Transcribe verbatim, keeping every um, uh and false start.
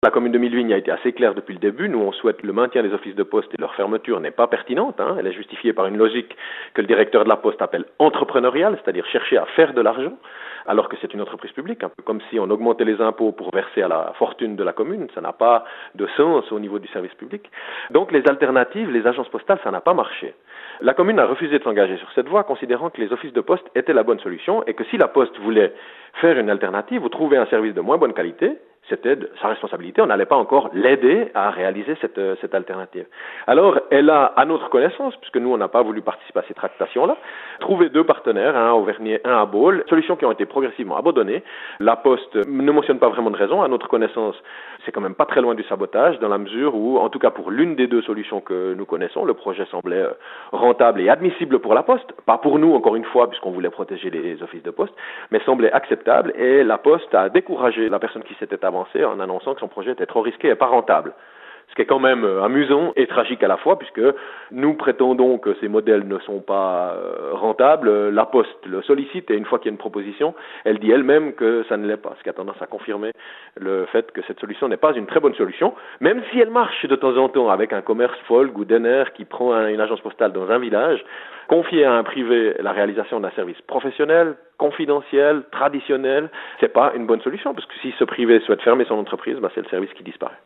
La commune de Milleville a été assez claire depuis le début. Nous, on souhaite le maintien des offices de poste et leur fermeture n'est pas pertinente. Hein. Elle est justifiée par une logique que le directeur de la poste appelle entrepreneuriale, c'est-à-dire chercher à faire de l'argent, alors que c'est une entreprise publique, un peu comme si on augmentait les impôts pour verser à la fortune de la commune. Ça n'a pas de sens au niveau du service public. Donc les alternatives, les agences postales, ça n'a pas marché. La commune a refusé de s'engager sur cette voie, considérant que les offices de poste étaient la bonne solution et que si la poste voulait faire une alternative ou trouver un service de moins bonne qualité, c'était de sa responsabilité, on n'allait pas encore l'aider à réaliser cette, cette alternative. Alors, elle a, à notre connaissance, puisque nous, on n'a pas voulu participer à ces tractations-là, trouvé deux partenaires, un à Auvergnat, un à Baule, solutions qui ont été progressivement abandonnées. La Poste ne mentionne pas vraiment de raison, à notre connaissance, c'est quand même pas très loin du sabotage, dans la mesure où, en tout cas pour l'une des deux solutions que nous connaissons, le projet semblait rentable et admissible pour la Poste, pas pour nous, encore une fois, puisqu'on voulait protéger les offices de poste, mais semblait acceptable, et la Poste a découragé la personne qui s'était avancée en annonçant que son projet était trop risqué et pas rentable. Ce qui est quand même amusant et tragique à la fois, puisque nous prétendons que ces modèles ne sont pas rentables. La Poste le sollicite et une fois qu'il y a une proposition, elle dit elle-même que ça ne l'est pas, ce qui a tendance à confirmer le fait que cette solution n'est pas une très bonne solution, même si elle marche de temps en temps avec un commerce folk ou Denner qui prend un, une agence postale dans un village, confier à un privé la réalisation d'un service professionnel, confidentiel, traditionnel, c'est pas une bonne solution, parce que si ce privé souhaite fermer son entreprise, bah, c'est le service qui disparaît.